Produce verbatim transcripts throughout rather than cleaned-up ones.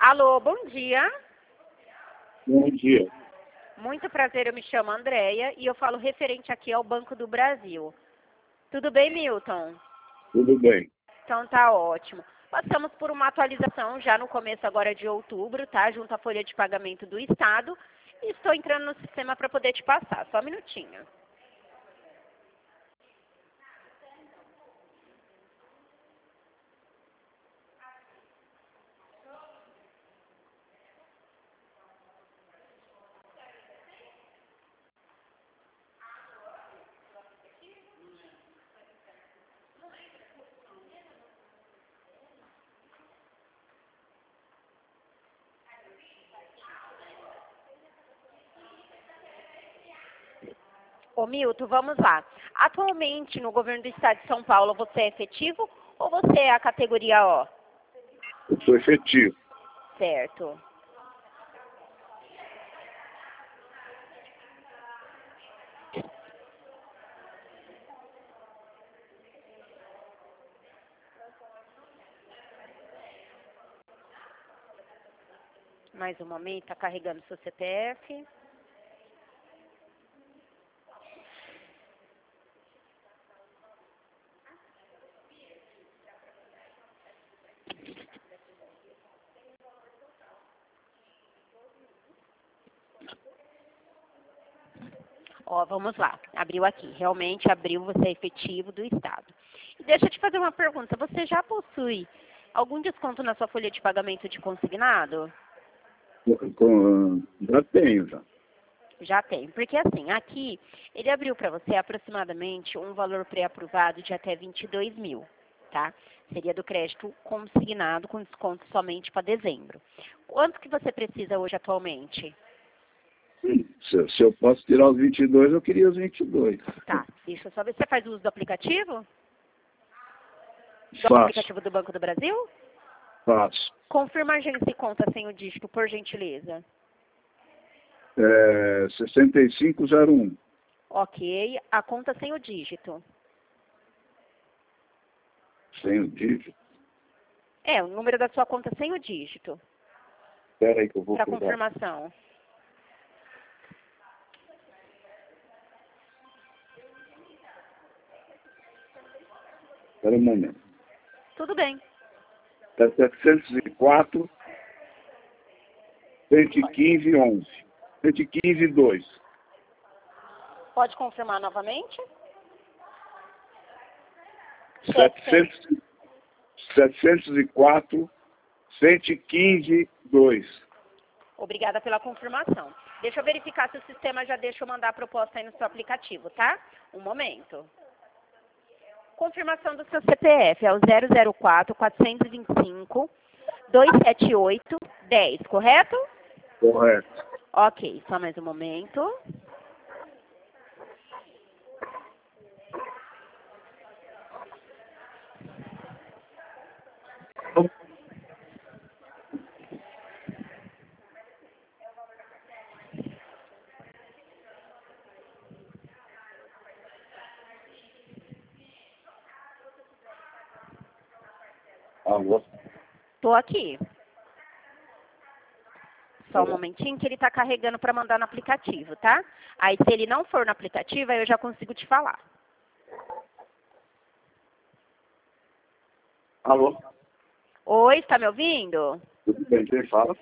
Alô, bom dia. Bom dia. Muito prazer, eu me chamo Andréia e eu falo referente aqui ao Banco do Brasil. Tudo bem, Milton? Tudo bem. Então tá ótimo. Passamos por uma atualização já no começo agora de outubro, tá? Junto à folha de pagamento do Estado. E estou entrando no sistema para poder te passar. Só um minutinho. Ô Milton, vamos lá. Atualmente, no governo do Estado de São Paulo, você é efetivo ou você é a categoria O? Eu sou efetivo. Certo. Mais um momento, está carregando seu C P F. Ó, vamos lá. Abriu aqui. Realmente abriu, você é efetivo do Estado. E deixa eu te fazer uma pergunta. Você já possui algum desconto na sua folha de pagamento de consignado? Com, já tenho, já. Já tem. Porque assim, aqui, ele abriu para você aproximadamente um valor pré-aprovado de até vinte e dois mil, tá? Seria do crédito consignado com desconto somente para dezembro. Quanto que você precisa hoje atualmente? Se, se eu posso tirar os vinte e dois, eu queria os vinte e dois. Tá, deixa eu só ver. Você faz uso do aplicativo? Do Faço. aplicativo do Banco do Brasil? Faço. Confirma a agência e conta sem o dígito, por gentileza. É, sessenta e cinco zero um. Ok, a conta sem o dígito. Sem o dígito. É, o número da sua conta sem o dígito. Espera aí que eu vou Para pegar. confirmação. Espera um momento. Tudo bem. É setecentos e quatro, cento e quinze, onze. cento e quinze, dois. Pode confirmar novamente? setecentos, setecentos e quatro, cento e quinze, dois. Obrigada pela confirmação. Deixa eu verificar se o sistema já deixa eu mandar a proposta aí no seu aplicativo, tá? Um momento. Confirmação do seu C P F é o zero zero quatro, quatrocentos e vinte e cinco, duzentos e setenta e oito, dez, correto? Correto. Ok, só mais um momento. Alô? Tô aqui. Só um momentinho que ele está carregando para mandar no aplicativo, tá? Aí, se ele não for no aplicativo, aí eu já consigo te falar. Alô? Oi, está me ouvindo? Tudo bem, quem fala?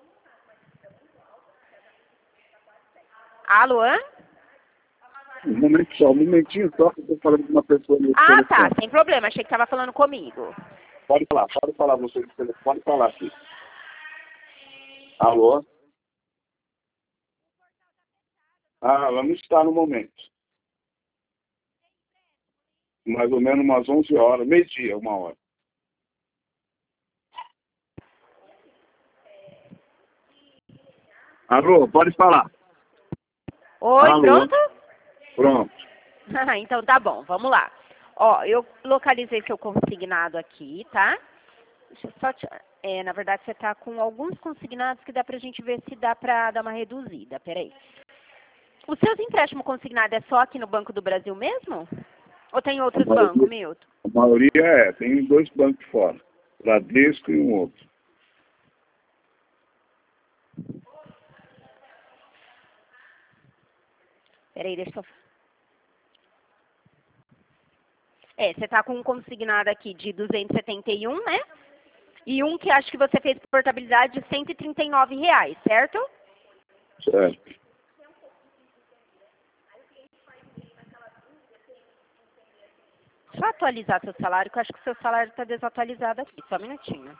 Alô, hã? Um momento só, um momentinho só, que eu estou falando com uma pessoa no Ah, telefone. tá, sem problema. Achei que estava falando comigo. Pode falar, pode falar, você no telefone, pode falar aqui. Alô? Ah, ela não está no momento. Mais ou menos umas onze horas, meio-dia, uma hora. Alô, pode falar. Oi, Alô? pronto? Pronto. Então tá bom, vamos lá. Ó, eu localizei seu consignado aqui, tá? Deixa eu só te... É, na verdade, você tá com alguns consignados que dá pra gente ver se dá pra dar uma reduzida. Peraí. Os seus empréstimos consignados é só aqui no Banco do Brasil mesmo? Ou tem outros A maioria- bancos, Milton? A maioria é, tem dois bancos fora. Bradesco e um outro. Peraí, deixa eu... É, você tá com um consignado aqui de duzentos e setenta e um, né? E um que acho que você fez portabilidade de cento e trinta e nove reais, certo? Certo. Deixa eu atualizar seu salário, que eu acho que o seu salário está desatualizado aqui. Só um minutinho.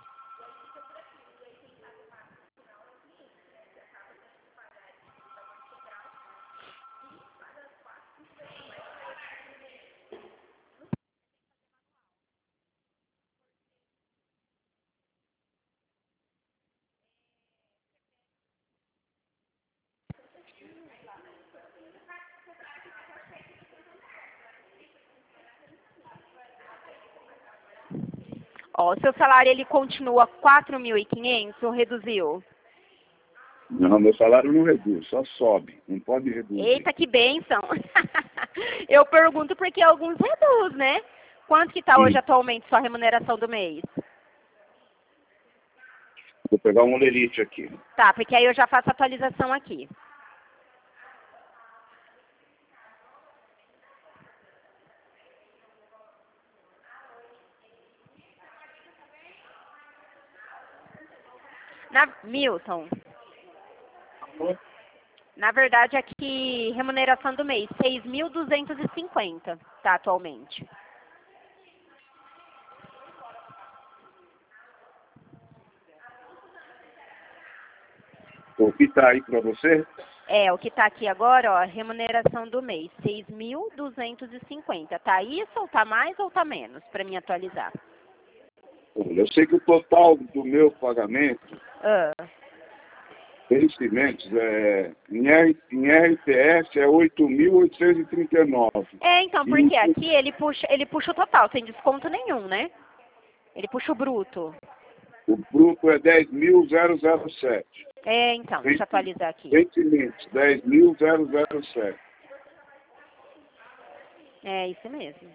Ó, o seu salário, ele continua quatro mil e quinhentos ou reduziu? Não, meu salário não reduz, só sobe. Não pode reduzir. Eita, que bênção! Eu pergunto porque alguns reduz, né? Quanto que está hoje Sim. atualmente sua remuneração do mês? Vou pegar um olerite aqui. Tá, porque aí eu já faço a atualização aqui. Na, Milton, na verdade aqui, remuneração do mês, seis mil duzentos e cinquenta, tá, atualmente. O que está aí para você? É, o que tá aqui agora, ó, remuneração do mês, seis mil duzentos e cinquenta. Tá isso ou tá mais ou tá menos, para mim atualizar? Eu sei que o total do meu pagamento, Ah. vencimentos, é, em, R, em R T S é oito mil oitocentos e trinta e nove. É, então, porque E aqui ele puxa, ele puxa o total, sem desconto nenhum, né? Ele puxa o bruto. o bruto é dez mil e sete. É, então, deixa eu atualizar aqui. Vencimentos, dez mil e sete. É isso mesmo.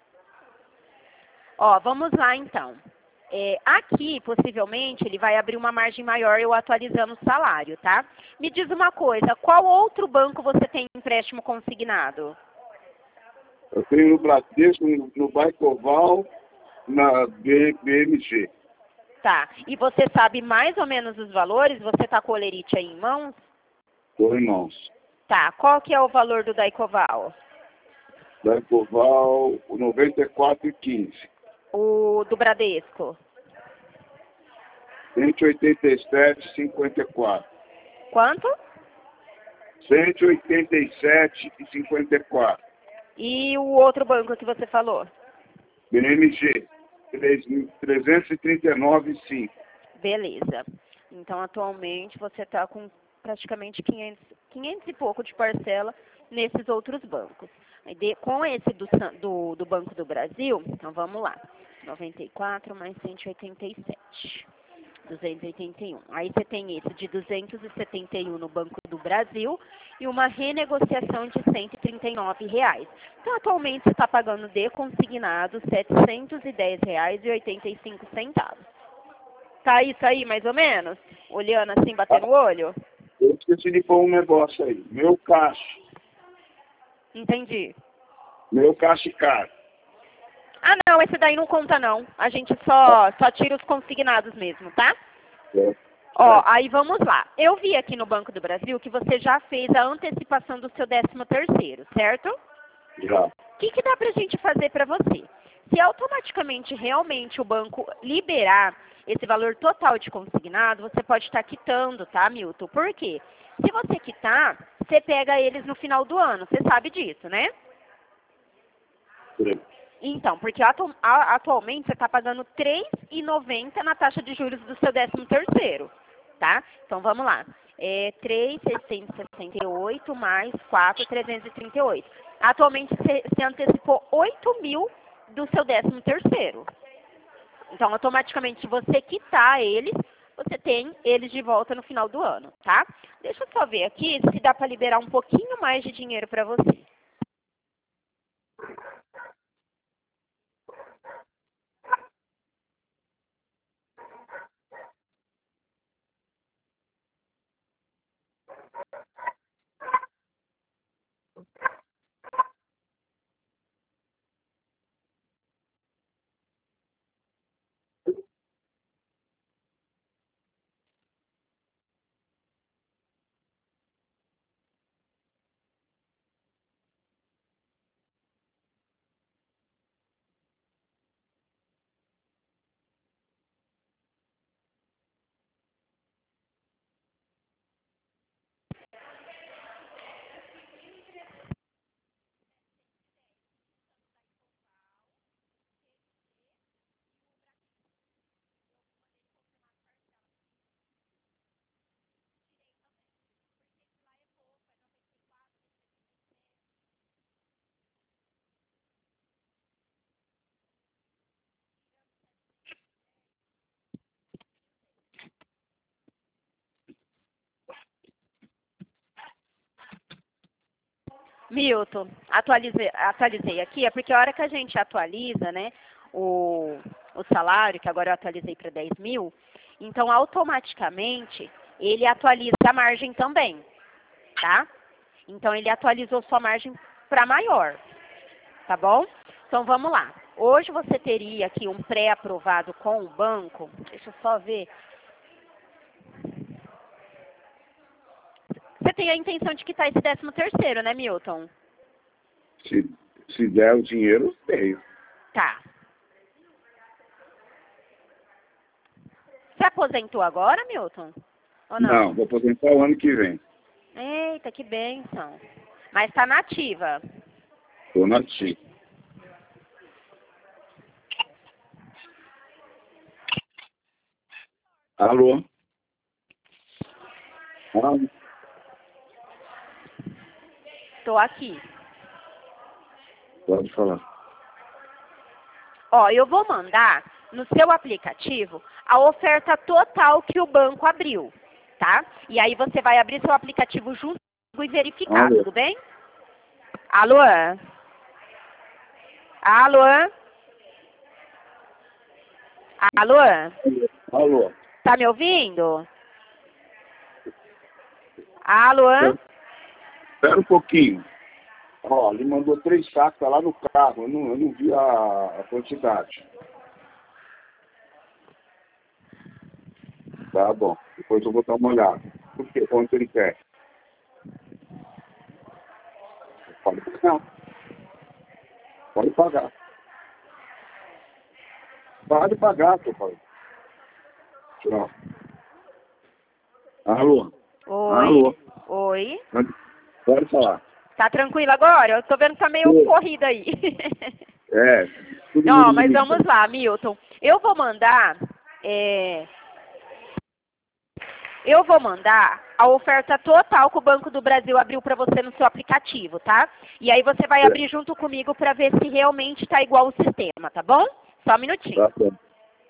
Ó, vamos lá então. É, aqui, possivelmente, ele vai abrir uma margem maior eu atualizando o salário, tá? Me diz uma coisa, qual outro banco você tem empréstimo consignado? Eu tenho no Bradesco, no, no Baicoval, na B M G. Tá. E você sabe mais ou menos os valores? Você tá com o olerite aí em mãos? Tô em mãos. Tá. Qual que é o valor do Daicoval? Baicoval, noventa e quatro e quinze. O do Bradesco? cento e oitenta e sete e cinquenta e quatro. Quanto? cento e oitenta e sete e cinquenta e quatro. E o outro banco que você falou? B M G, trezentos e trinta e nove e cinco. Beleza. Então, atualmente, você está com praticamente quinhentos, quinhentos e pouco de parcela nesses outros bancos. Aí, de, com esse do, San- do, do Banco do Brasil, então vamos lá. noventa e quatro mais cento e oitenta e sete. duzentos e oitenta e um. Aí você tem esse de duzentos e setenta e um no Banco do Brasil e uma renegociação de cento e trinta e nove reais. Então, atualmente, você está pagando de consignado setecentos e dez reais e oitenta e cinco centavos. Tá isso aí, mais ou menos? Olhando assim, batendo o olho? Eu esqueci de pôr um negócio aí. Meu caixa. Entendi. Meu caixa caro. Ah, não, esse daí não conta, não. A gente só, só tira os consignados mesmo, tá? É. Ó, aí vamos lá. Eu vi aqui no Banco do Brasil que você já fez a antecipação do seu décimo terceiro, certo? Já. O que, que dá pra gente fazer para você? Se automaticamente realmente o banco liberar esse valor total de consignado, você pode estar quitando, tá, Milton? Por quê? Se você quitar, você pega eles no final do ano. Você sabe disso, né? Sim. Então, porque atu a- atualmente você está pagando três reais e noventa centavos na taxa de juros do seu décimo terceiro, tá? Então, vamos lá. É três mil seiscentos e sessenta e oito mais quatro mil trezentos e trinta e oito. Atualmente, você, você antecipou oito mil do seu décimo terceiro. Então, automaticamente, se você quitar eles, você tem eles de volta no final do ano, tá? Deixa eu só ver aqui se dá para liberar um pouquinho mais de dinheiro para você. Milton, atualizei, atualizei aqui, é porque a hora que a gente atualiza, né, o, o salário, que agora eu atualizei para dez mil, então automaticamente ele atualiza a margem também, tá? Então ele atualizou sua margem para maior, tá bom? Então vamos lá. Hoje você teria aqui um pré-aprovado com o banco, deixa eu só ver. Você tem a intenção de quitar esse décimo terceiro, né, Milton? Se, se der o dinheiro, eu tenho. Tá. Você aposentou agora, Milton? Ou não? Não, vou aposentar o ano que vem. Eita, que bênção. Mas tá nativa. Estou na T I. Alô? Ah, Tô aqui. pode falar. Ó, eu vou mandar no seu aplicativo a oferta total que o banco abriu, tá? E aí você vai abrir seu aplicativo junto e verificar, Alô? tudo bem? Alô? Alô? Alô? Alô? Tá me ouvindo? Alô? Espera um pouquinho. Ó, ele mandou três sacos tá lá no carro. Eu não, eu não vi a, a quantidade. Tá bom. Depois eu vou dar uma olhada. Por quê? Quanto ele quer? Pode pagar. Pode pagar. Pode pagar, tô falando. Tchau. Alô? Oi? Alô? Oi? Pode falar. Tá tranquilo agora? Eu tô vendo que tá meio Oi. corrida aí. É. Todo Não, mundo mas me vamos liga. lá, Milton. Eu vou mandar... é, Eu vou mandar a oferta total que o Banco do Brasil abriu para você no seu aplicativo, tá? E aí você vai É. abrir junto comigo para ver se realmente tá igual o sistema, tá bom? Só um minutinho. Tá bom.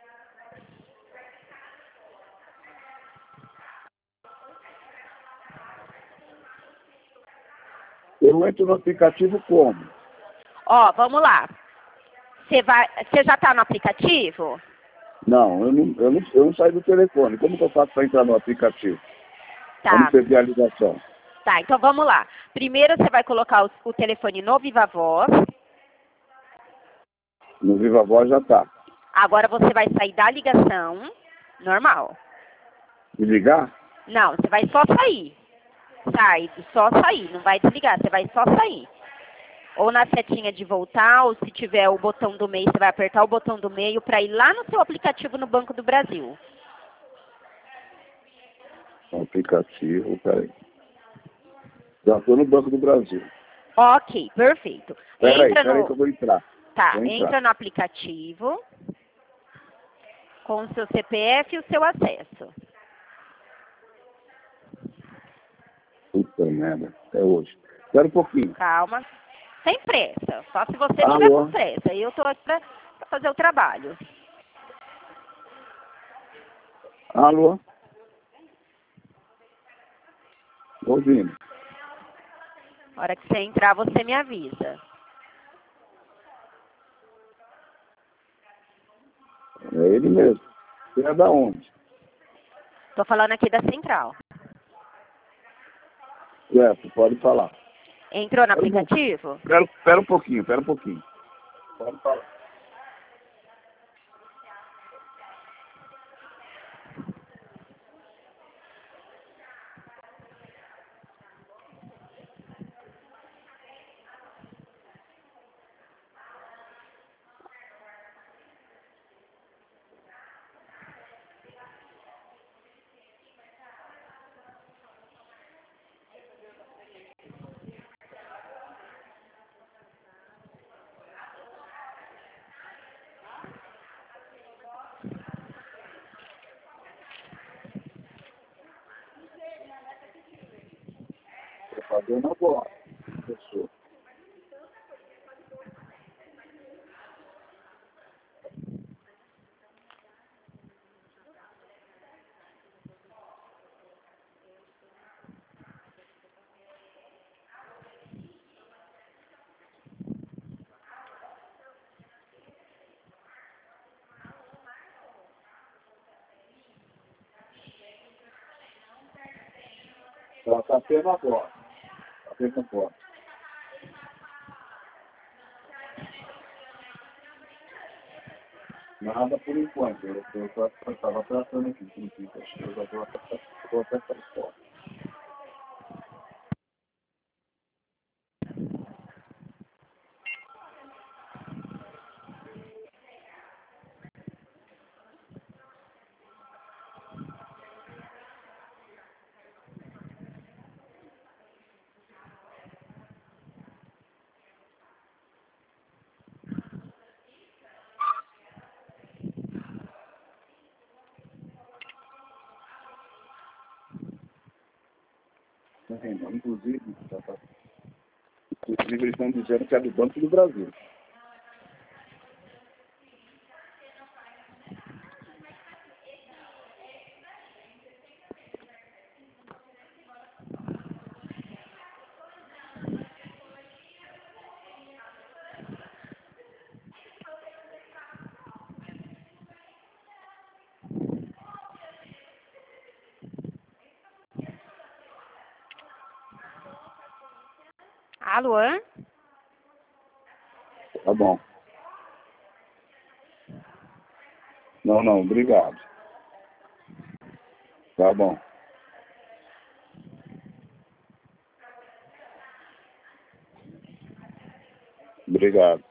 Eu entro no aplicativo como? Ó, vamos lá. Você vai, você já tá no aplicativo? Não, eu não, eu não, eu não saio do telefone. Como que eu faço para entrar no aplicativo? Como Tá. você vê a ligação? Tá, então vamos lá. Primeiro você vai colocar o, o telefone no Viva Voz. No Viva Voz já tá. Agora você vai sair da ligação normal. Me ligar? Não, você vai só sair. Sai, só sair, não vai desligar, você vai só sair. Ou na setinha de voltar, ou se tiver o botão do meio, você vai apertar o botão do meio para ir lá no seu aplicativo no Banco do Brasil. Aplicativo, peraí. Já estou no Banco do Brasil. Ok, perfeito. Peraí, Entra peraí que no, eu vou entrar. tá, Vou entrar. entra no aplicativo com o seu C P F e o seu acesso. Puta merda, é hoje. Espera um pouquinho. Calma, sem pressa, só se você Alô? tiver com pressa. Eu estou aqui para fazer o trabalho. Alô? Tô ouvindo. Na hora que você entrar, você me avisa. É ele mesmo. Você é da onde? Estou falando aqui da central. Certo, pode falar. Entrou no Espera um pouquinho. aplicativo? Espera, espera um pouquinho, espera um pouquinho. Pode falar. Estou fazendo agora. Pessoa. Ela está tendo agora. Está tendo agora. Nada por enquanto. Eu estava tratando aqui. Eu já vou até sair fora. Inclusive, inclusive, eles estão dizendo que é do Banco do Brasil. Alô? Tá bom. Não, não, obrigado. Tá bom. Obrigado.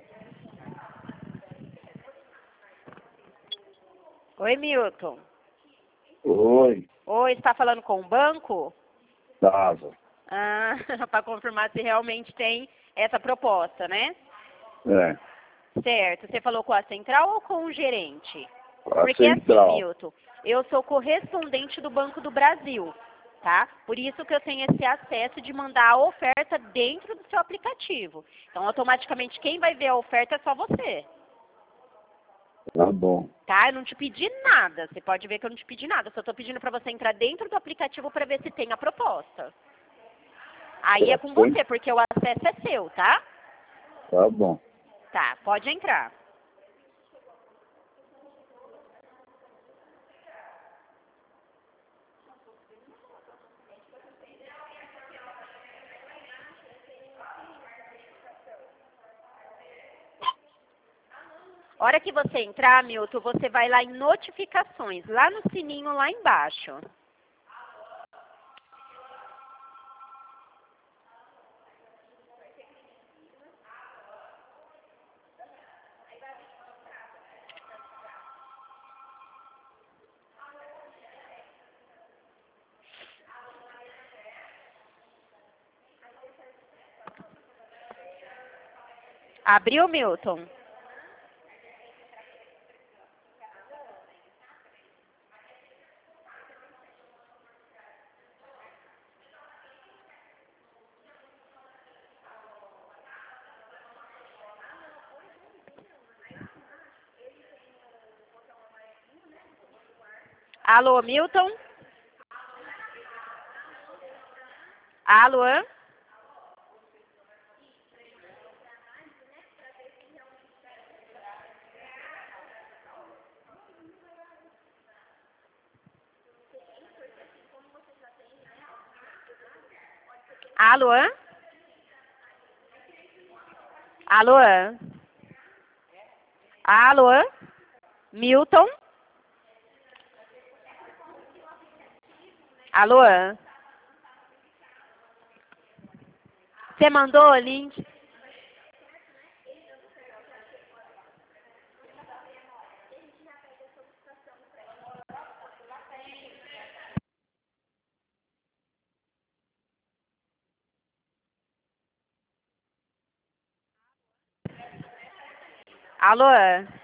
Oi, Milton. Oi. Oi, está falando com o banco? Tava. Ah, para confirmar se realmente tem essa proposta, né? É. Certo. Você falou com a central ou com o gerente? A Porque central. assim, Milton, eu sou correspondente do Banco do Brasil, tá? Por isso que eu tenho esse acesso de mandar a oferta dentro do seu aplicativo. Então, automaticamente, quem vai ver a oferta é só você. Tá bom. Tá? Eu não te pedi nada. Você pode ver que eu não te pedi nada. Eu só estou pedindo para você entrar dentro do aplicativo para ver se tem a proposta. Aí é com você, porque o acesso é seu, tá? Tá bom. Tá, pode entrar. Hora que você entrar, Milton, você vai lá em notificações, lá no sininho lá embaixo. Abriu, Milton? Alô, Milton? Alô? Alô? Alô? Alô? Milton? Alô? Você mandou o link? Alô?